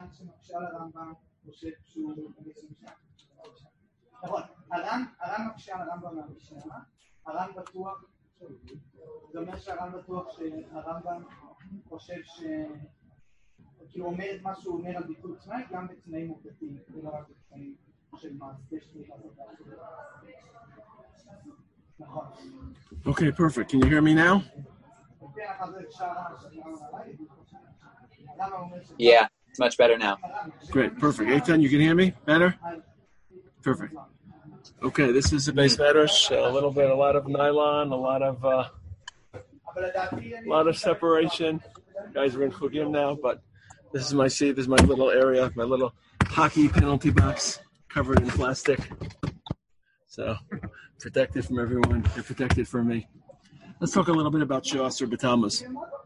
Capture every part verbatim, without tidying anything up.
שמקשה על הרמב"ם חושב שהוא בעצם משנה. נכון, הר"ן מקשה על הרמב"ם מהמשנה, הר"ן בטוח, זה אומר שהר"ן בטוח שהרמב"ם חושב ש... כאילו אומר את מה שהוא אומר על ביטול תנאי, גם בתנאים עובדתיים, ולא רק בתנאים של מעשה שליחה. נכון. Okay, perfect. Can you hear me now? Yeah, it's much better now. Great, perfect. Eitan, you can hear me better? Perfect. Okay, this is a base medrash. A little bit, a lot of nylon, a lot of, uh, a lot of separation. Guys are in chugim now, but this is my seat. This is my little area, my little hockey penalty box covered in plastic. So protected from everyone. They're protected from me. Let's talk a little bit about Shavasar B'Tammuz.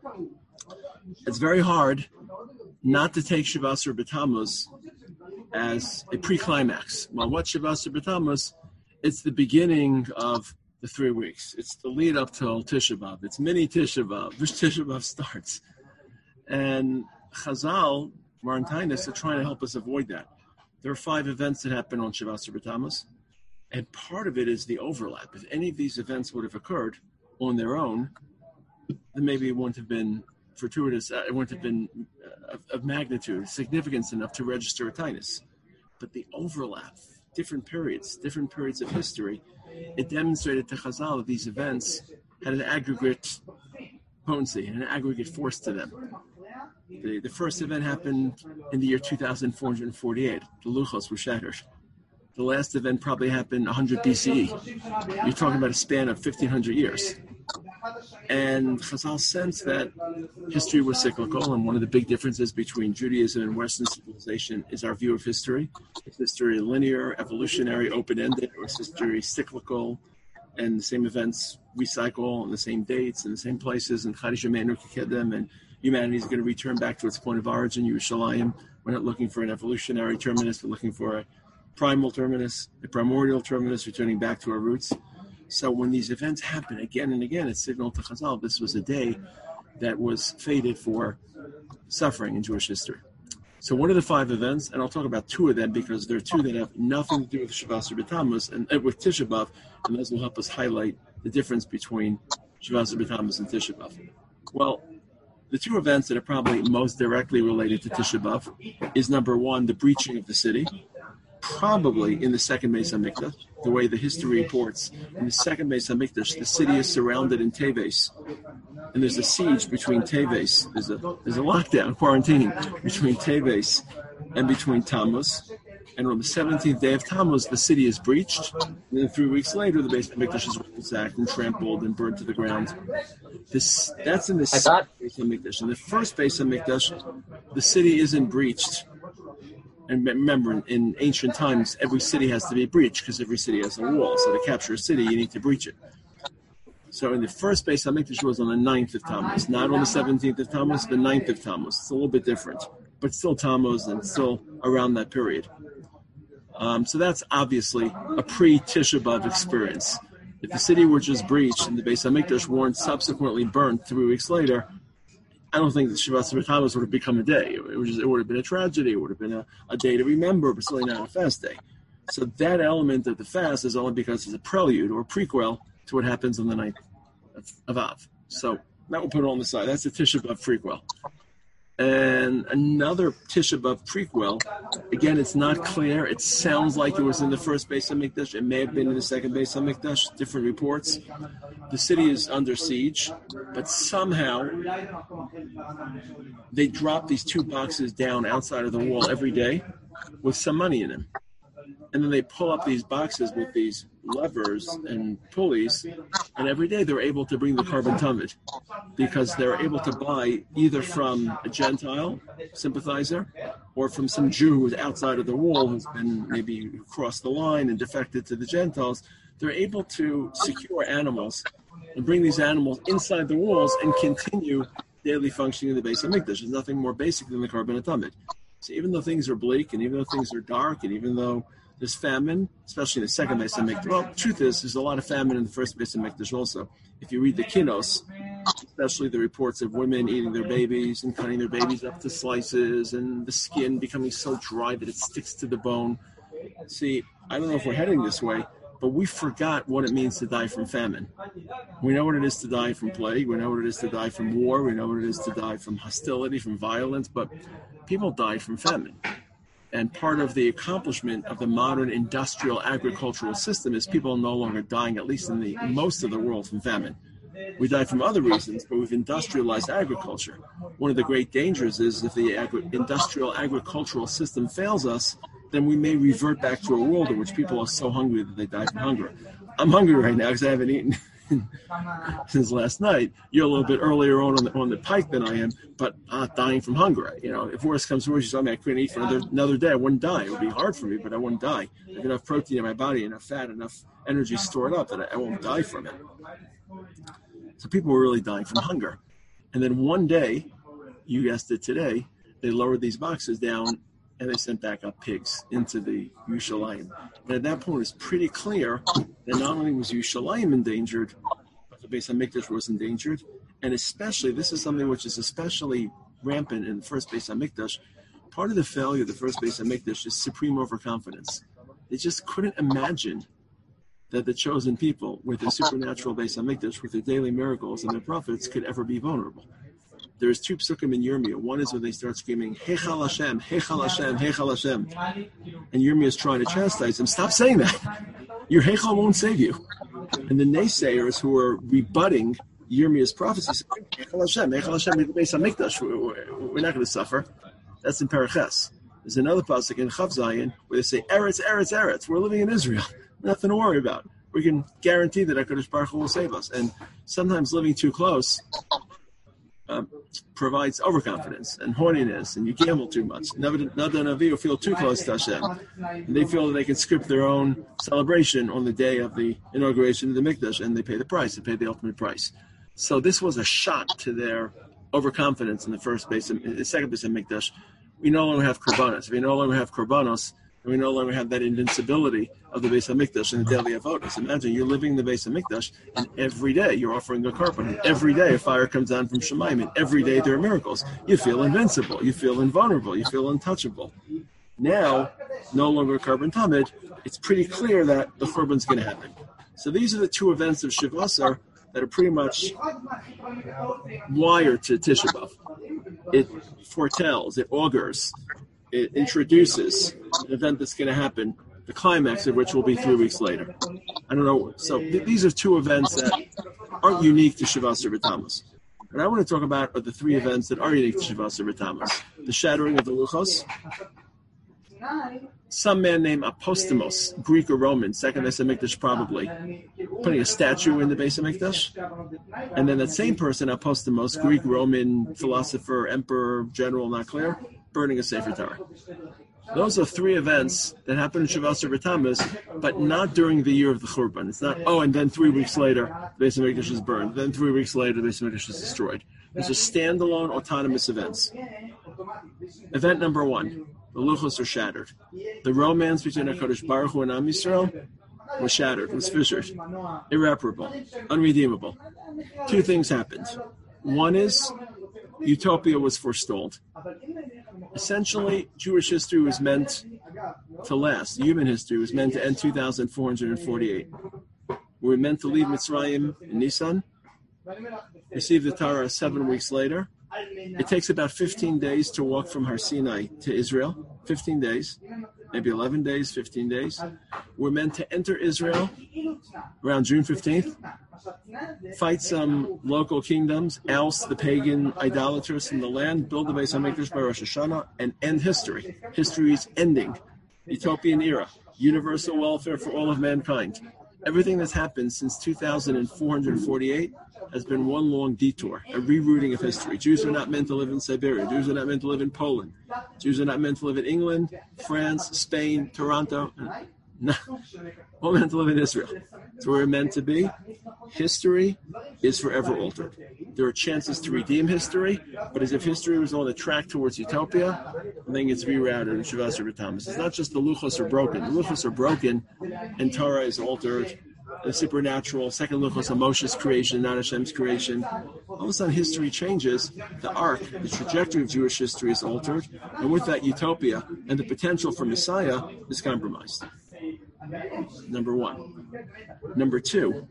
It's very hard not to take Shavasar B'Tammuz as a pre-climax. Well, what's Shavasar B'Tammuz? It's the beginning of the three weeks. It's the lead up till Tisha B'Av. It's mini Tisha B'Av. Which Tisha B'Av starts. And Chazal, Marantainus, are trying to help us avoid that. There are five events that happen on Shavasar B'Tammuz. And part of it is the overlap. If any of these events would have occurred on their own, then maybe it wouldn't have been fortuitous, uh, it wouldn't have been uh, of, of magnitude, significance enough to register a tinus. But the overlap, different periods, different periods of history, it demonstrated to Chazal that these events had an aggregate potency, an aggregate force to them. The, the first event happened in the year two thousand four hundred forty-eight. The Luchos were shattered. The last event probably happened one hundred B C E. You're talking about a span of fifteen hundred years. And Chazal sensed that history was cyclical, and one of the big differences between Judaism and Western civilization is our view of history. Is history linear, evolutionary, open-ended, or is history cyclical, and the same events recycle on the same dates and the same places, and Chadish Yemenu Kekedem, and humanity is going to return back to its point of origin, Yerushalayim. We're not looking for an evolutionary terminus, we're looking for a primal terminus, a primordial terminus, returning back to our roots. So when these events happen again and again, it signaled to Chazal this was a day that was fated for suffering in Jewish history. So what are the five events? And I'll talk about two of them because there are two that have nothing to do with Shavasar B'Tammuz and uh, with Tisha B'Av, and those will help us highlight the difference between Shavasar B'Tammuz and Tisha B'Av. Well, the two events that are probably most directly related to Tisha B'Av is, number one, the breaching of the city, probably in the second Beis HaMikdash. The way the history reports, in the second Beis HaMikdash, the city is surrounded in Teves, and there's a siege between Teves. There's a there's a lockdown, quarantine between Teves and between Tammuz. And on the seventeenth day of Tammuz, the city is breached. And then three weeks later, the Beis HaMikdash is ransacked and trampled and burned to the ground. This that's in the second Beis HaMikdash. In the first Beis HaMikdash, the city isn't breached. And remember, in, in ancient times, every city has to be breached because every city has a wall. So to capture a city, you need to breach it. So in the first Beis HaMikdash was on the ninth of Tammuz, not on the seventeenth of Tammuz, the ninth of Tammuz. It's a little bit different, but still Tammuz and still around that period. Um, so that's obviously a pre-Tisha B'Av experience. If the city were just breached and the Beis HaMikdash weren't subsequently burnt three weeks later, I don't think that Shavasar B'Tammuz would have become a day. It would, just, it would have been a tragedy. It would have been a, a day to remember, but certainly not a fast day. So that element of the fast is only because it's a prelude or a prequel to what happens on the ninth of, of Av. So that will put it on the side. That's a Tisha B'Av prequel. And another Tisha B'Av prequel, again, it's not clear. It sounds like it was in the first Beis HaMikdash. It may have been in the second Beis HaMikdash, different reports. The city is under siege, but somehow they drop these two boxes down outside of the wall every day with some money in them. And then they pull up these boxes with these levers and pulleys, and every day they're able to bring the carbon tumid because they're able to buy either from a Gentile sympathizer or from some Jew who's outside of the wall who's been maybe crossed the line and defected to the Gentiles. They're able to secure animals and bring these animals inside the walls and continue daily functioning in the Beis HaMikdash. There's nothing more basic than the carbon tumid. So even though things are bleak and even though things are dark and even though there's famine, especially in the second Beis HaMikdash. Well, the truth is, there's a lot of famine in the first Beis HaMikdash also. If you read the Kinos, especially the reports of women eating their babies and cutting their babies up to slices and the skin becoming so dry that it sticks to the bone. See, I don't know if we're heading this way, but we forgot what it means to die from famine. We know what it is to die from plague. We know what it is to die from war. We know what it is to die from hostility, from violence, but people die from famine. And part of the accomplishment of the modern industrial agricultural system is people are no longer dying, at least in the most of the world, from famine. We die from other reasons, but we've industrialized agriculture. One of the great dangers is if the agri- industrial agricultural system fails us, then we may revert back to a world in which people are so hungry that they die from hunger. I'm hungry right now because I haven't eaten since last night. You're a little bit earlier on on the, on the pike than I am, but I'm not dying from hunger. You know, if worse comes to worse, you tell me I couldn't eat for another, another day, I wouldn't die. It would be hard for me, but I wouldn't die. I have enough protein in my body, enough fat, enough energy stored up that I, I won't die from it. So people were really dying from hunger. And then one day, you guessed it today, they lowered these boxes down and they sent back up pigs into the Yerushalayim. And at that point, it's pretty clear that not only was Yerushalayim endangered, but the Beis HaMikdash was endangered. And especially, this is something which is especially rampant in the first Beis HaMikdash. Part of the failure of the first Beis HaMikdash is supreme overconfidence. They just couldn't imagine that the chosen people, with their supernatural Beis HaMikdash, with their daily miracles and their prophets, could ever be vulnerable. There's two psukim in Yirmiyah. One is when they start screaming, Heichal Hashem, Heichal Hashem, Heichal Hashem. And Yirmiyah is trying to chastise them. Stop saying that. Your Heichal won't save you. And the naysayers who are rebutting Yirmiyah's prophecy say, Heichal Hashem, Heichal Hashem, the Beis HaMikdash. We're not going to suffer. That's in Paraches. There's another pasuk in Chav Zayin where they say, Eretz, Eretz, Eretz. We're living in Israel. Nothing to worry about. We can guarantee that HaKadosh Baruch Hu will save us. And sometimes living too close Uh, provides overconfidence and horniness, and you gamble too much. Nada Navi will feel too close to Hashem. And they feel that they can script their own celebration on the day of the inauguration of the Mikdash, and they pay the price. They pay the ultimate price. So this was a shot to their overconfidence in the first base, in the second base of Mikdash. We no longer have korbanos. We no longer have korbanos, and we no longer have that invincibility of the Beis HaMikdash and the daily avodas. Imagine you're living in the Beis HaMikdash, and every day you're offering a korban, and every day a fire comes down from Shemayim, and every day there are miracles. You feel invincible, you feel invulnerable, you feel untouchable. Now, no longer korban tamid, it's pretty clear that the korban's going to happen. So these are the two events of Shiv Asar that are pretty much wired to Tisha B'Av. It foretells, it augurs, it introduces an event that's going to happen, the climax of which will be three weeks later. I don't know. So th- these are two events that aren't unique to Shiv Asar B'Tammuz. What I want to talk about are the three events that are unique to Shiv Asar B'Tammuz. The shattering of the Luchos. Some man named Apostemos, Greek or Roman, second Beis HaMikdash probably, putting a statue in the Beis HaMikdash. And then that same person, Apostemos, Greek, Roman, philosopher, emperor, general, not clear, burning a Sefer Torah. Those are three events that happen in Shiv Asar B'Tammuz, but not during the year of the Churban. It's not, oh, and then three weeks later, the Beis HaMikdash is burned. Then three weeks later, the Beis HaMikdash is destroyed. These are standalone, autonomous events. Event number one, the Luchos are shattered. The romance between HaKadosh Baruch Hu and Am Yisrael was shattered, was fissured, irreparable, unredeemable. Two things happened. One is, utopia was forestalled. Essentially, Jewish history was meant to last. Human history was meant to end two thousand four hundred forty-eight. We were meant to leave Mitzrayim in Nisan, receive the Torah seven weeks later. It takes about fifteen days to walk from Har Sinai to Israel. fifteen days, maybe eleven days, fifteen days. We're meant to enter Israel around June fifteenth, fight some local kingdoms, oust the pagan idolaters from the land, build the Beis HaMikdash by Rosh Hashanah, and end history. History is ending. Utopian era. Universal welfare for all of mankind. Everything that's happened since two thousand four hundred forty-eight has been one long detour, a rerouting of history. Jews are not meant to live in Siberia. Jews are not meant to live in Poland. Jews are not meant to live in England, France, Spain, Toronto. No, all meant to live in Israel. It's where we're meant to be. History is forever altered. There are chances to redeem history, but as if history was on a track towards utopia, I think it's rerouted in Shiv Asar B'Tammuz. It's not just the Luchos are broken. The Luchos are broken, and Torah is altered, the supernatural. Second luchos, a Moshe's creation, not Hashem's creation. All of a sudden, history changes. The arc, the trajectory of Jewish history is altered, and with that, utopia and the potential for Messiah is compromised. Number one. Number two,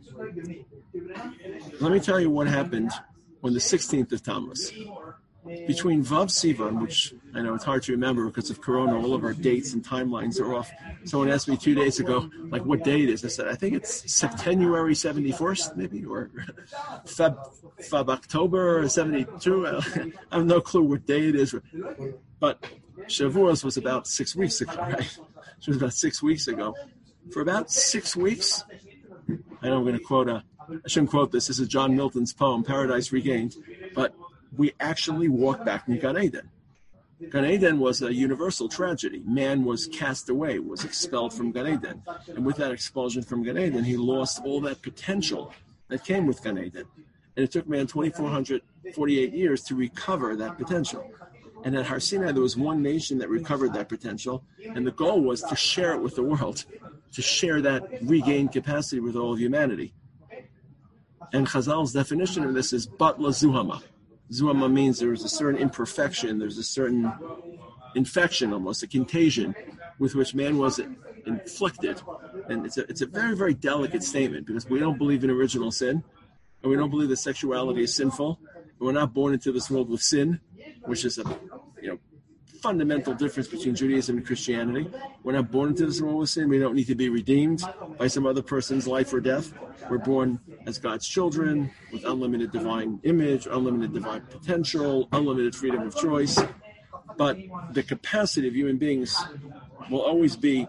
let me tell you what happened on the sixteenth of Tammuz. Between Vav Sivan, which I know it's hard to remember because of Corona, all of our dates and timelines are off. Someone asked me two days ago, like, what day it is? I said, I think it's September seventy-first, maybe, or Feb, Feb October seventy-two. I have no clue what day it is. But Shavuos was about six weeks ago, right? It was about six weeks ago. For about six weeks, I know I'm going to quote a, I shouldn't quote this. This is John Milton's poem, Paradise Regained. But we actually walked back to Gan Eden. Gan Eden was a universal tragedy. Man was cast away, was expelled from Gan Eden. And with that expulsion from Gan Eden, he lost all that potential that came with Gan Eden. And it took man two thousand four hundred forty-eight years to recover that potential. And at Har Sinai, there was one nation that recovered that potential. And the goal was to share it with the world, to share that regained capacity with all of humanity. And Chazal's definition of this is Batla Zuhama. Zuhama means there's a certain imperfection, there's a certain infection, almost a contagion, with which man was inflicted. And it's a, it's a very, very delicate statement because we don't believe in original sin, and we don't believe that sexuality is sinful. And we're not born into this world with sin, which is a you know fundamental difference between Judaism and Christianity. We're not born into this world with sin. We don't need to be redeemed by some other person's life or death. We're born as God's children with unlimited divine image, unlimited divine potential, unlimited freedom of choice. But the capacity of human beings will always be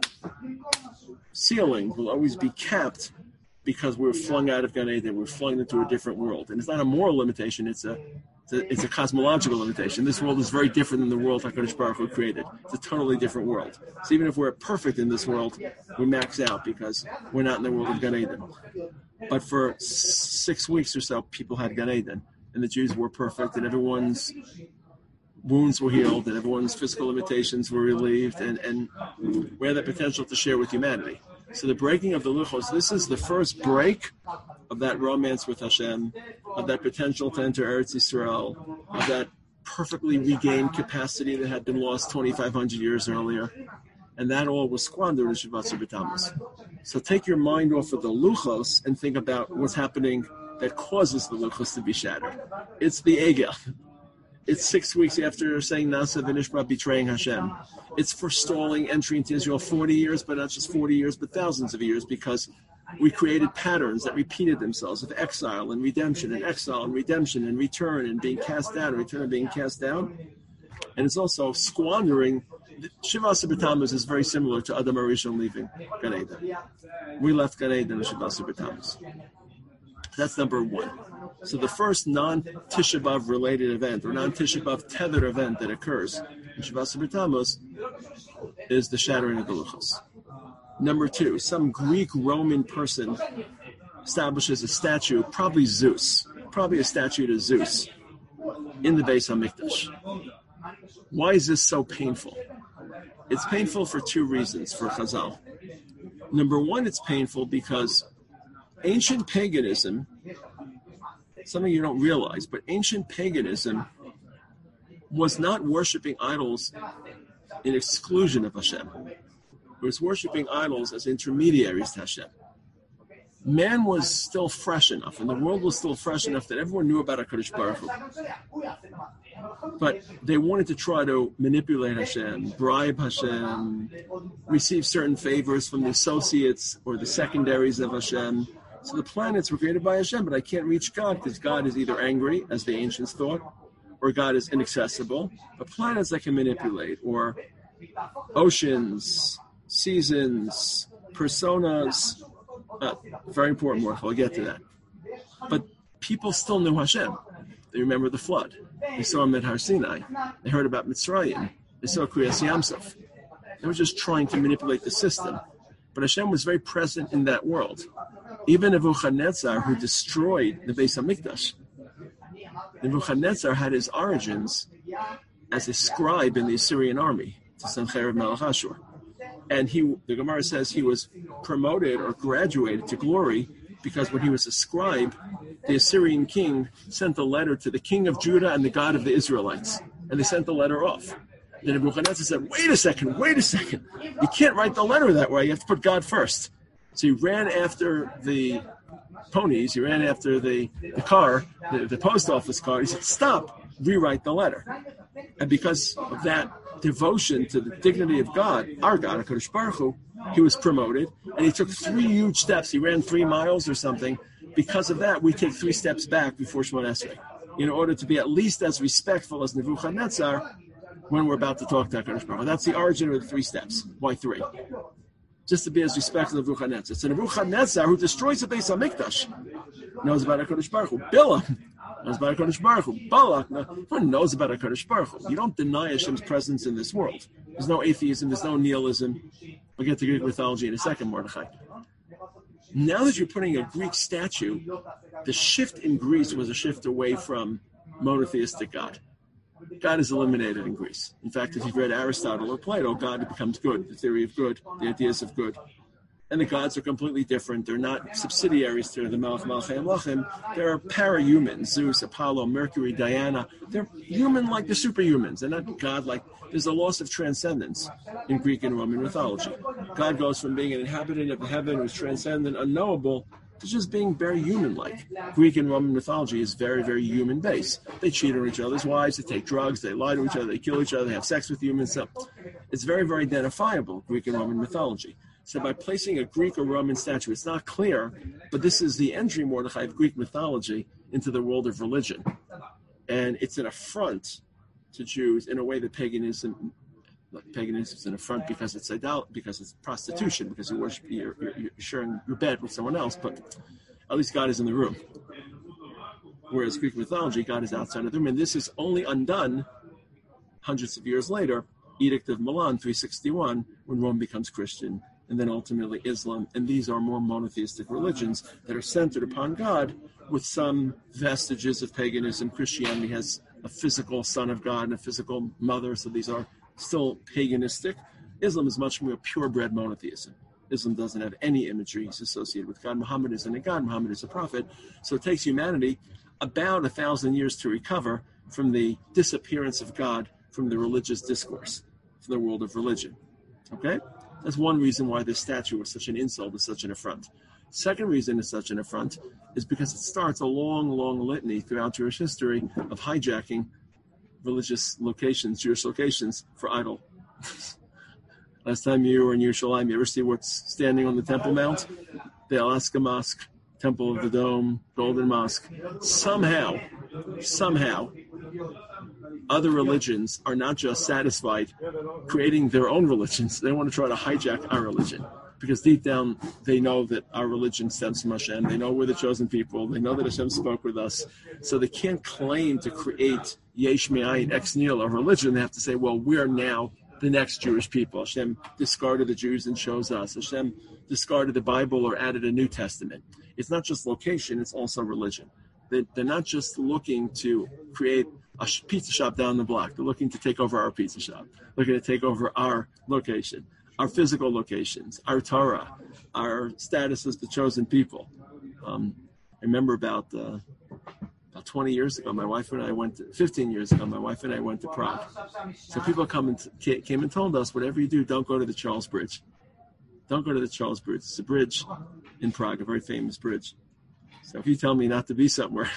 ceiling, will always be capped because we're flung out of Gan Eden, we're flung into a different world. And it's not a moral limitation, it's a It's a, it's a cosmological limitation. This world is very different than the world HaKadosh Baruch Hu created. It's a totally different world. So even if we're perfect in this world, we max out because we're not in the world of Gan Eden. But for six weeks or so, people had Gan Eden, and the Jews were perfect, and everyone's wounds were healed, and everyone's physical limitations were relieved, and, and we had the potential to share with humanity. So the breaking of the Luchos, this is the first break of that romance with Hashem, of that potential to enter Eretz Yisrael, of that perfectly regained capacity that had been lost twenty-five hundred years earlier. And that all was squandered in Shabbat B'Tammuz. So take your mind off of the Luchos and think about what's happening that causes the Luchos to be shattered. It's the Egel. It's six weeks after saying Nasa V'Nishma, betraying Hashem. It's forestalling entry into Israel forty years, but not just forty years, but thousands of years, because we created patterns that repeated themselves of exile and redemption and exile and redemption and return and being cast down, return and being cast down. And it's also squandering. Shavas B'Tammuz is very similar to Adam HaRishon leaving Gan Eden. We left Gan Eden in Shavas B'Tammuz. That's number one. So the first non-Tisha B'Av related event or non-Tisha B'Av tethered event that occurs in Shavas B'Tammuz is the shattering of the Luchos. Number two, some Greek Roman person establishes a statue, probably Zeus, probably a statue to Zeus in the Beis HaMikdash. Why is this so painful? It's painful for two reasons for Chazal. Number one, it's painful because ancient paganism, something you don't realize, but ancient paganism was not worshiping idols in exclusion of Hashem. It was worshiping idols as intermediaries to Hashem. Man was still fresh enough, and the world was still fresh enough that everyone knew about HaKadosh Baruch Hu. But they wanted to try to manipulate Hashem, bribe Hashem, receive certain favors from the associates or the secondaries of Hashem. So the planets were created by Hashem, but I can't reach God because God is either angry, as the ancients thought, or God is inaccessible. But planets I can manipulate, or oceans, seasons, personas. Uh, very important work. I'll get to that. But people still knew Hashem. They remember the flood. They saw him at Har Sinai. They heard about Mitzrayim. They saw Kriyas Yamsuf. They were just trying to manipulate the system. But Hashem was very present in that world. Even Nebuchadnezzar, who destroyed the Beis HaMikdash, Nebuchadnezzar had his origins as a scribe in the Assyrian army to Sennacherib Melech Ashur. And he, the Gemara says he was promoted or graduated to glory because when he was a scribe, the Assyrian king sent a letter to the king of Judah and the God of the Israelites. And they sent the letter off. Then Nebuchadnezzar said, wait a second, wait a second. You can't write the letter that way. You have to put God first. So he ran after the ponies. He ran after the, the car, the, the post office car. He said, stop, rewrite the letter. And because of that devotion to the dignity of God, our God, HaKadosh Baruch Hu, he was promoted. And he took three huge steps. He ran three miles or something. Because of that, we take three steps back before Shemona Esrei, in order to be at least as respectful as Nebuchadnezzar when we're about to talk to HaKadosh Baruch Hu. That's the origin of the three steps. Why three? Just to be as respectful of Nebuchadnezzar. So Nebuchadnezzar, who destroys the Beis HaMikdash, knows about HaKadosh Baruch Hu. Bilam knows about HaKadosh Baruch Hu. Balak, no one knows about HaKadosh Baruch Hu. You don't deny Hashem's presence in this world. There's no atheism. There's no nihilism. We'll get to Greek mythology in a second, Mordechai. Now that you're putting a Greek statue, the shift in Greece was a shift away from monotheistic God. God is eliminated in Greece. In fact, if you've read Aristotle or Plato, God becomes good, the theory of good, the ideas of good. And the gods are completely different. They're not subsidiaries to the Malach Malchei Amlachim. They're para-humans, Zeus, Apollo, Mercury, Diana. They're human like the superhumans. They're not God like. There's a loss of transcendence in Greek and Roman mythology. God goes from being an inhabitant of heaven who's transcendent, unknowable, to just being very human-like. Greek and Roman mythology is very, very human-based. They cheat on each other's wives, they take drugs, they lie to each other, they kill each other, they have sex with humans. So it's very, very identifiable, Greek and Roman mythology. So by placing a Greek or Roman statue, it's not clear, but this is the entry, Mordechai, of Greek mythology into the world of religion. And it's an affront to Jews in a way that paganism Paganism is an affront because it's idol, because it's prostitution, because you worship, you're, you're, you're sharing your bed with someone else, but at least God is in the room. Whereas Greek mythology, God is outside of the room, and this is only undone hundreds of years later, Edict of Milan, three sixty-one, when Rome becomes Christian, and then ultimately Islam, and these are more monotheistic religions that are centered upon God with some vestiges of paganism. Christianity has a physical son of God and a physical mother, so these are still paganistic. Islam is much more purebred monotheism. Islam doesn't have any imagery associated with God. Muhammad isn't a God. Muhammad is a prophet. So it takes humanity about a thousand years to recover from the disappearance of God from the religious discourse, from the world of religion. Okay? That's one reason why this statue was such an insult, is such an affront. Second reason it's such an affront is because it starts a long, long litany throughout Jewish history of hijacking religious locations, Jewish locations, for idol. Last time you were in Yerushalayim, you ever see what's standing on the Temple Mount? The Alaska Mosque, Temple of the Dome, Golden Mosque. Somehow, somehow, other religions are not just satisfied creating their own religions. They want to try to hijack our religion. Because deep down, they know that our religion stems from Hashem. They know we're the chosen people. They know that Hashem spoke with us. So they can't claim to create Yesh Me'ayin, ex nihilo, a religion. They have to say, well, we're now the next Jewish people. Hashem discarded the Jews and chose us. Hashem discarded the Bible or added a New Testament. It's not just location, it's also religion. They, they're not just looking to create a pizza shop down the block. They're looking to take over our pizza shop. Looking to take over our location. Our physical locations, our Torah, our status as the chosen people. Um, I remember about uh, about twenty years ago, my wife and I went to, fifteen years ago, my wife and I went to Prague. So people come and t- came and told us, whatever you do, don't go to the Charles Bridge. Don't go to the Charles Bridge. It's a bridge in Prague, a very famous bridge. So if you tell me not to be somewhere,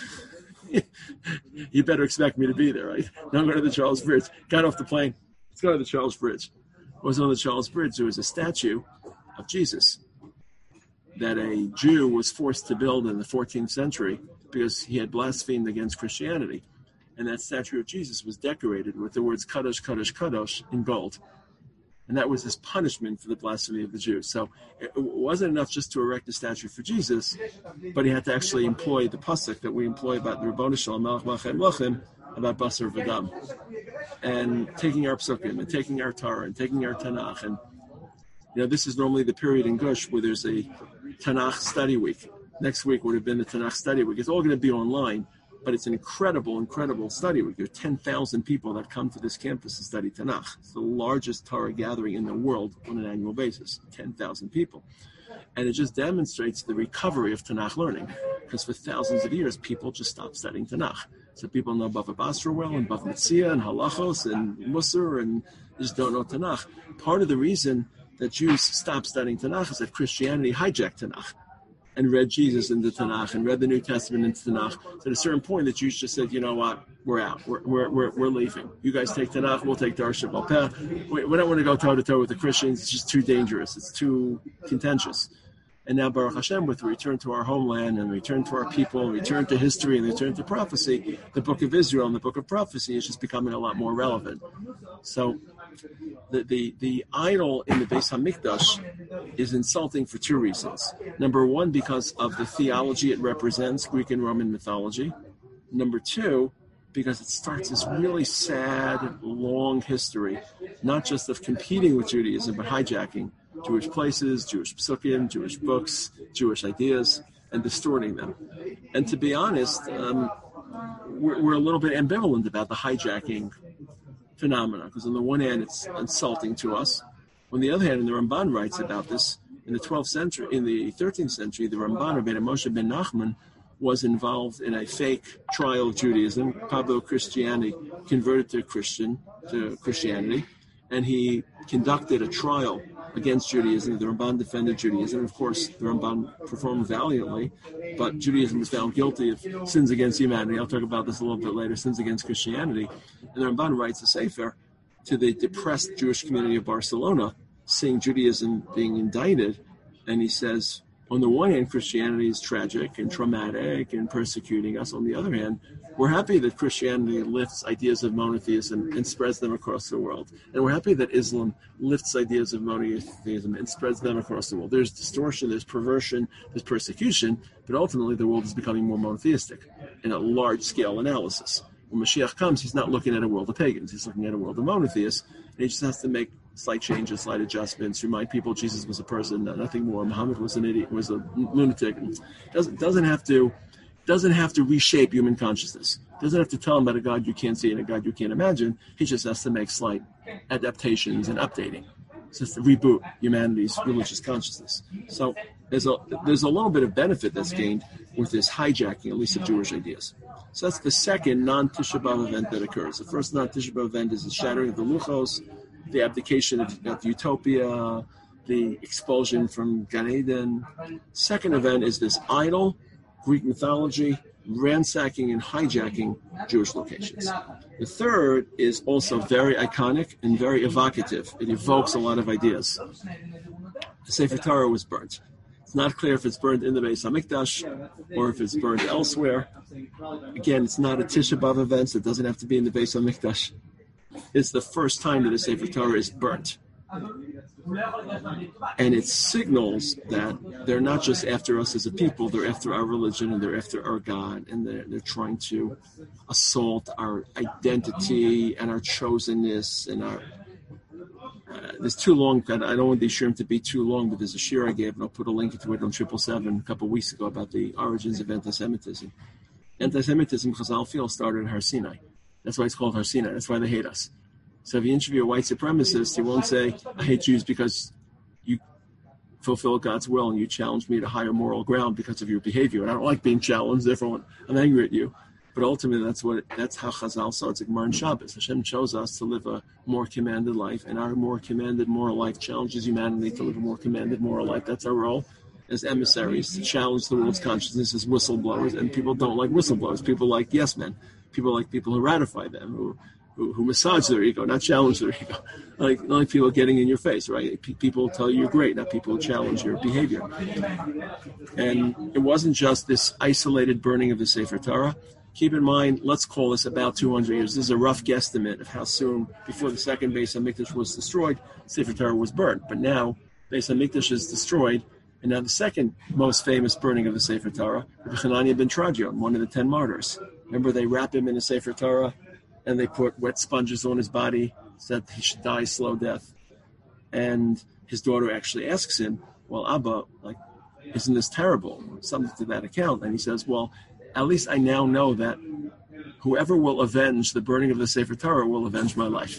you better expect me to be there, right? Don't go to the Charles Bridge. Got off the plane. Let's go to the Charles Bridge. Was on the Charles Bridge, there was a statue of Jesus that a Jew was forced to build in the fourteenth century because he had blasphemed against Christianity. And that statue of Jesus was decorated with the words Kadosh, Kadosh, Kadosh in gold. And that was his punishment for the blasphemy of the Jews. So it wasn't enough just to erect a statue for Jesus, but he had to actually employ the pasuk that we employ about the Ribono Shel Olam, Malach Malchei Amlachim, about Basar V'Dam, and taking our psukim, and taking our Torah, and taking our Tanakh. And, you know, this is normally the period in Gush where there's a Tanakh study week. Next week would have been the Tanakh study week. It's all going to be online. But it's an incredible, incredible study. We get ten thousand people that come to this campus to study Tanakh. It's the largest Torah gathering in the world on an annual basis, ten thousand people. And it just demonstrates the recovery of Tanakh learning, because for thousands of years, people just stopped studying Tanakh. So people know Bava Basra well, and Bava Metzia, and Halachos, and Musar, and just don't know Tanakh. Part of the reason that Jews stopped studying Tanakh is that Christianity hijacked Tanakh and read Jesus into Tanakh and read the New Testament into Tanakh. So at a certain point, the Jews just said, you know what, we're out. We're we're we're, we're leaving. You guys take Tanakh, we'll take Darshan Balpeh. We, we don't want to go toe-to-toe with the Christians. It's just too dangerous. It's too contentious. And now, Baruch Hashem, with the return to our homeland and return to our people, and return to history and return to prophecy, the book of Israel and the book of prophecy is just becoming a lot more relevant. So the the, the idol in the Beis HaMikdash is insulting for two reasons. Number one, because of the theology it represents, Greek and Roman mythology. Number two, because it starts this really sad, long history, not just of competing with Judaism, but hijacking Jewish places, Jewish psukim, Jewish books, Jewish ideas, and distorting them. And to be honest, um, we're, we're a little bit ambivalent about the hijacking phenomena, because on the one hand, it's insulting to us. On the other hand, and the Ramban writes about this, in the twelfth century, in the thirteenth century, the Ramban, Rabbeinu Moshe ben Nachman, was involved in a fake trial of Judaism. Pablo Cristiani converted to Christian, to Christianity, and he conducted a trial against Judaism. The Ramban defended Judaism. Of course, the Ramban performed valiantly, but Judaism was found guilty of sins against humanity. I'll talk about this a little bit later, sins against Christianity. And the Ramban writes a sefer to the depressed Jewish community of Barcelona, seeing Judaism being indicted, and he says, on the one hand, Christianity is tragic and traumatic and persecuting us. On the other hand, we're happy that Christianity lifts ideas of monotheism and spreads them across the world. And we're happy that Islam lifts ideas of monotheism and spreads them across the world. There's distortion, there's perversion, there's persecution, but ultimately the world is becoming more monotheistic in a large-scale analysis. When Mashiach comes, he's not looking at a world of pagans. He's looking at a world of monotheists, and he just has to make slight changes, slight adjustments, remind people Jesus was a person, nothing more. Muhammad was an idiot, was a lunatic. Doesn't doesn't have to doesn't have to reshape human consciousness. Doesn't have to tell him about a God you can't see and a God you can't imagine. He just has to make slight adaptations and updating. It's just to reboot humanity's religious consciousness. So there's a there's a little bit of benefit that's gained with this hijacking, at least of Jewish ideas. So that's the second non-Tisha B'Av event that occurs. The first non-Tisha B'Av event is the shattering of the Luchos, the abdication of, of utopia, the expulsion from Gan Eden. Second event is this idol, Greek mythology, ransacking and hijacking Jewish locations. The third is also very iconic and very evocative. It evokes a lot of ideas. The Sefer Torah was burnt. It's not clear if it's burned in the Beis HaMikdash or if it's burned elsewhere. Again, it's not a Tisha B'Av event, so it doesn't have to be in the Beis HaMikdash. It's the first time that the Sefer Torah is burnt. And it signals that they're not just after us as a people, they're after our religion and they're after our God, and they're, they're trying to assault our identity and our chosenness and our... Uh, there's too long, I don't want the shirim to be too long, but there's a shir I gave, and I'll put a link to it on triple seven a couple of weeks ago about the origins of anti-Semitism. Anti-Semitism, Chazal feel, started in Har Sinai. That's why it's called Har Sinai. That's why they hate us. So if you interview a white supremacist, he won't say, I hate Jews because you fulfill God's will and you challenge me to higher moral ground because of your behavior. And I don't like being challenged, therefore I'm angry at you. But ultimately, that's what that's how Chazal saw it. It's like Gemara and Shabbos. Hashem chose us to live a more commanded life, and our more commanded moral life challenges humanity to live a more commanded moral life. That's our role as emissaries, to challenge the world's consciousness as whistleblowers. And people don't like whistleblowers. People like yes men. People like people who ratify them, who who, who massage their ego, not challenge their ego. Like, not like people getting in your face, right? P- people tell you you're great, not people who challenge your behavior. And it wasn't just this isolated burning of the Sefer Torah. Keep in mind, let's call this about two hundred years. This is a rough guesstimate of how soon, before the second Beis HaMikdash was destroyed, Sefer Torah was burned. But now, Beis HaMikdash is destroyed, and now the second most famous burning of the Sefer Torah, Rabbi Hanania ben Trajan, one of the ten martyrs. Remember, they wrap him in a Sefer Torah, and they put wet sponges on his body so that he should die a slow death. And his daughter actually asks him, well, Abba, like, isn't this terrible? Something to that account. And he says, well, at least I now know that whoever will avenge the burning of the Sefer Torah will avenge my life.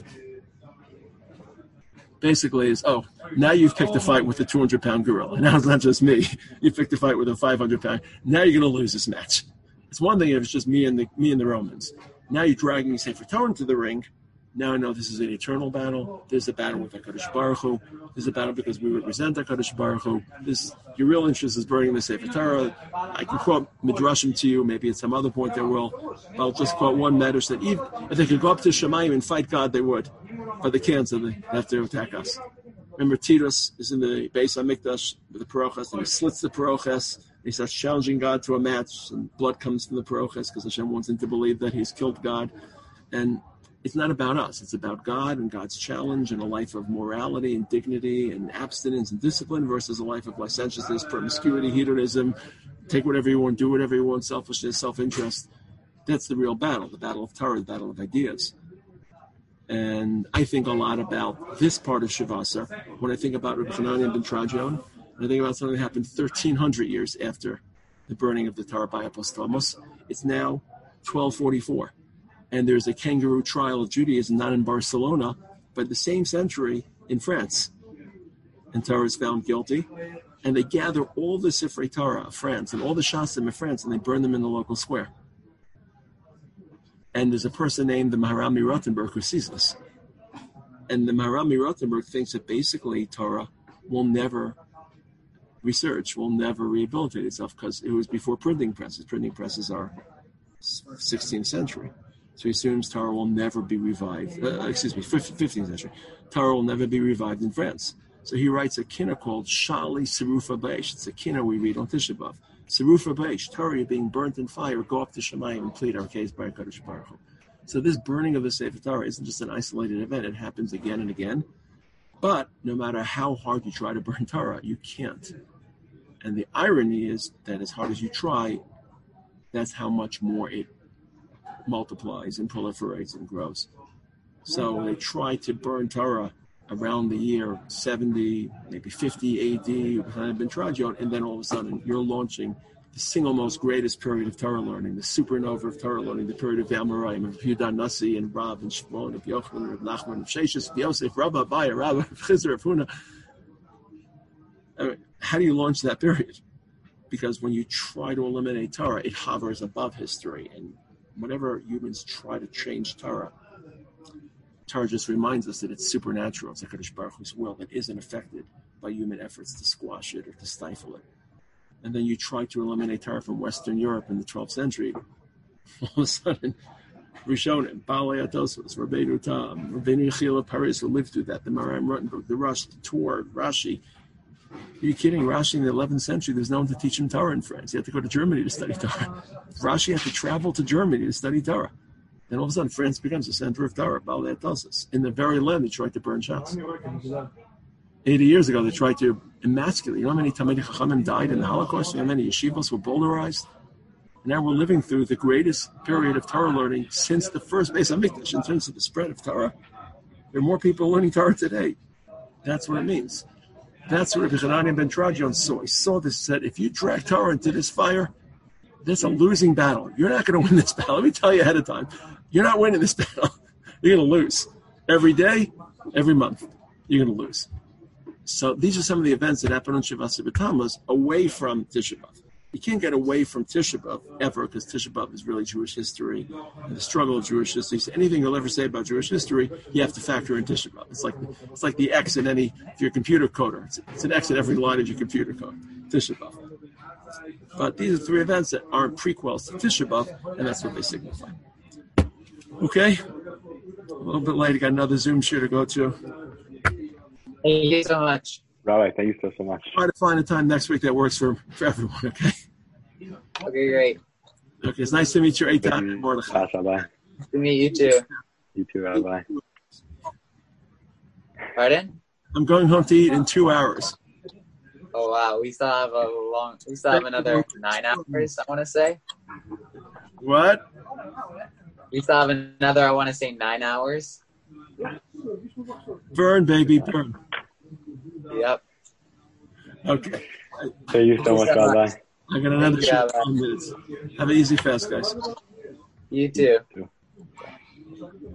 Basically is, oh, now you've picked a fight with a two hundred pound gorilla. Now it's not just me. You picked a fight with a five hundred pound. Now you're going to lose this match. It's one thing if it's just me and the me and the Romans. Now you're dragging Sefer Torah into the ring. Now I know this is an eternal battle. There's a battle with HaKadosh Baruch Hu. There's a battle because we represent HaKadosh Baruch Hu. This, your real interest is burning the Sefer Torah. I can quote Midrashim to you. Maybe at some other point there will. But I'll just quote one Medrash that even if they could go up to Shemayim and fight God, they would. But they can't, so they have to attack us. Remember, Titus is in the Beis HaMikdash with the Parochas, and he slits the Parochas. He starts challenging God to a match, and blood comes from the Parochas because Hashem wants him to believe that he's killed God. And it's not about us. It's about God and God's challenge and a life of morality and dignity and abstinence and discipline versus a life of licentiousness, promiscuity, hedonism, take whatever you want, do whatever you want, selfishness, self-interest. That's the real battle, the battle of Torah, the battle of ideas. And I think a lot about this part of Shavasar when I think about Rabbi Hananiah ben Trajan. I think about something that happened thirteen hundred years after the burning of the Torah by Apostolamos. It's now twelve forty-four. And there's a kangaroo trial of Judaism, not in Barcelona, but the same century in France. And Torah is found guilty. And they gather all the Sifrei Torah of France and all the Shassim of France, and they burn them in the local square. And there's a person named the Maharami Rothenberg who sees this. And the Maharami Rothenberg thinks that basically Torah will never research, will never rehabilitate itself because it was before printing presses. Printing presses are sixteenth century. So he assumes Torah will never be revived. Uh, excuse me, fifteenth century. Torah will never be revived in France. So he writes a kinna called Shali Serufa Beish. It's a kinna we read on Tisha B'Av. Serufa Beish, Torah, you're being burnt in fire. Go up to Shemayim and plead our case by HaKadosh Baruch Hu. So this burning of the Sefer Torah isn't just an isolated event. It happens again and again. But no matter how hard you try to burn Torah, you can't. And the irony is that as hard as you try, that's how much more it multiplies and proliferates and grows. So they try to burn Torah around the year seventy, maybe fifty A D, and then all of a sudden you're launching the single most greatest period of Torah learning, the supernova of Torah learning, the period of Amoraim, of Yehuda Nasi and Rav and Shimon, of Yochanan, of Nachman, of Sheshis, of Yosef, Rabba, Abaya, Rabba, of Chizr, of Huna. I mean, how do you launch that period? Because when you try to eliminate Torah, it hovers above history, and whenever humans try to change Torah, Torah just reminds us that it's supernatural. It's HaKadosh Baruch Hu's will that isn't affected by human efforts to squash it or to stifle it. And then you try to eliminate Torah from Western Europe in the twelfth century. All of a sudden, Rishonim, Baalei Atosos, Rabbeinu Tam, Rabbeinu Yechiel of Paris who lived through that, the Maharam Rottenberg, the Rush, the Tor, Rashi. Are you kidding? Rashi in the eleventh century, there's no one to teach him Torah in France. He had to go to Germany to study Torah. Rashi had to travel to Germany to study Torah. Then all of a sudden, France becomes the center of Torah, Baalei Atosos. In the very land, they tried to burn shots. eighty years ago, they tried to emasculate. You know how many Talmidei Chachamim died in the Holocaust? You know how many yeshivos were bowlerized? And now we're living through the greatest period of Torah learning since the first Beis HaMikdash in terms of the spread of Torah. There are more people learning Torah today. That's what it means. That's what Rabbi Hananiah ben Trajan saw. He saw this, said, if you drag Torah into this fire, that's a losing battle. You're not going to win this battle. Let me tell you ahead of time. You're not winning this battle. You're going to lose. Every day, every month, you're going to lose. So these are some of the events that happen on Shavasar B'Tammuz away from Tisha B'Av. You can't get away from Tisha B'Av ever because Tisha B'Av is really Jewish history and the struggle of Jewish history. So anything you'll ever say about Jewish history, you have to factor in Tisha B'Av. It's like it's like the X in any, if you're a computer coder, it's, it's an X in every line of your computer code, Tisha B'Av. But these are three events that aren't prequels to Tisha B'Av, and that's what they signify. Okay? A little bit late. I got another Zoom shoot to go to. Thank you so much. Rabbi, thank you so, so much. Try to find a time next week that works for, for everyone, okay? Okay, great. Okay, it's nice to meet you. Eitan Mordechai. Rabbi. Nice to meet you too. You too, Rabbi. Pardon? I'm going home to eat in two hours. Oh wow, we still have a long. We still have another nine hours. I want to say. What? We still have another. I want to say nine hours. Burn, baby, burn. Yep. Okay. Thank you so much, Rabbi. I got another Thank you, short ten minutes. Have an easy fast, guys. You too. too.